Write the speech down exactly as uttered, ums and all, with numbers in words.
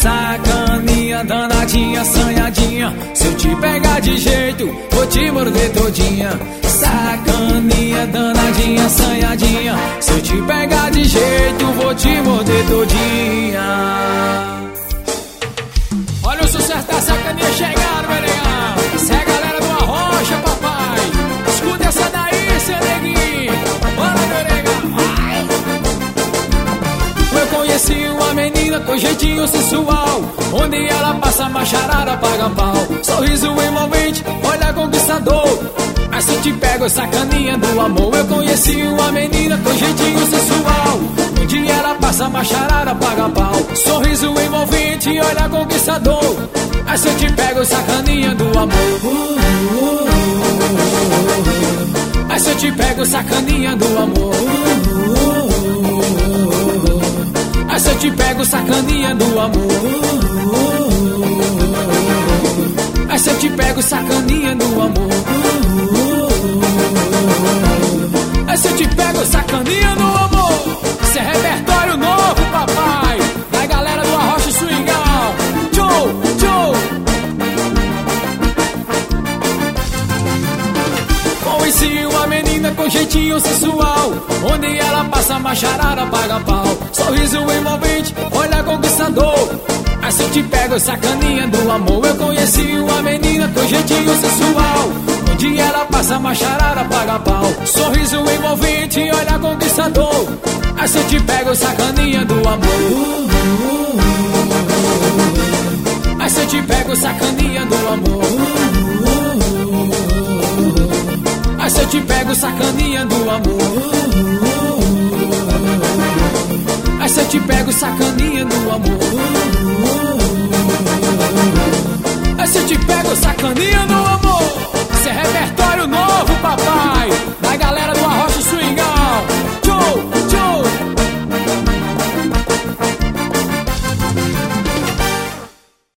Sacaninha, danadinha, assanhadinha. Se eu te pegar de jeito, vou te morder todinha. Sacaninha, danadinha, assanhadinha. Se eu te pegar de jeito, vou te morder todinha. Olha o sucesso da Sacaninha chegando, meu negão. Essa é a galera do Arrocha, papai. Escuta essa daí, seu neguinho. Bora, meu negão, vai. Eu conheci uma menina com jeitinho sensual, onde ela passa macharada, paga pau. Sorriso envolvente, olha conquistador. Mas se eu te pego, sacaninha do amor. Eu conheci uma menina com jeitinho sensual, onde ela passa macharada, paga pau. Sorriso envolvente, olha conquistador. Mas se eu te pego, sacaninha do amor. Mas se eu te pego, sacaninha do amor. Mas se eu te pego, sacaninha do amor. Mas se eu te pego, sacaninha do amor. Mas se eu te pego, sacaninha do amor. Isso é repertório novo, papai, da galera do Arrocha Swingão. Tchau, tchau. Conheci uma menina com jeitinho sensual, onde ela passa macharada, paga pau. Sorriso envolvente, olha conquistador. Mas se eu te pego, sacaninha do amor. Eu conheci uma menina com jeitinho sensual, onde ela passa macharada, paga pau. Sorriso envolvente, olha conquistador. Mas se eu te pego, sacaninha do amor. Mas se eu te pego, sacaninha do amor. Mas se eu te pego, sacaninha do amor. Mas se eu te pego, sacaninha do amor. Mas se eu te pego, sacaninha